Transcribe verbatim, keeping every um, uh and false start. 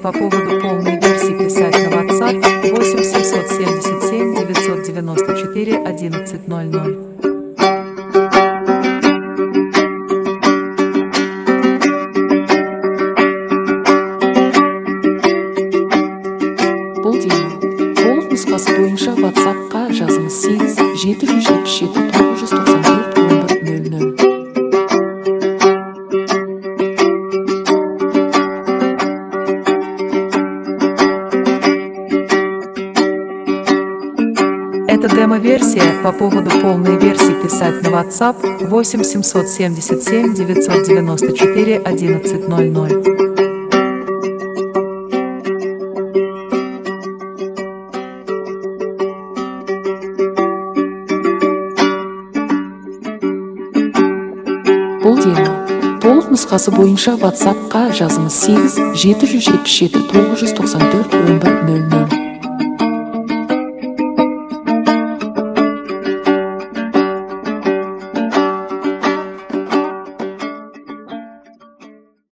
по поводу полной версии писать на WhatsApp восемь семьсот семьдесят семь девятьсот девяносто четыре одиннадцать ноль ноль. Бұл демеу толық нұсқасы бойынша WhatsApp-қа жазыңыз сегіз жеті жүз жетпіс жеті тоғыз жүз тоқсан төрт он бір нөл нөл. Это демо-версия. По поводу полной версии писать на WhatsApp восемь семьсот семьдесят семь девятьсот девяносто четыре одиннадцать ноль ноль. Бұл демеу толық нұсқасы бойынша WhatsApp-қа жазыңыз сегіз жеті жүз жетпіс жеті тоғыз жүз тоқсан төрт он бір нөл нөл.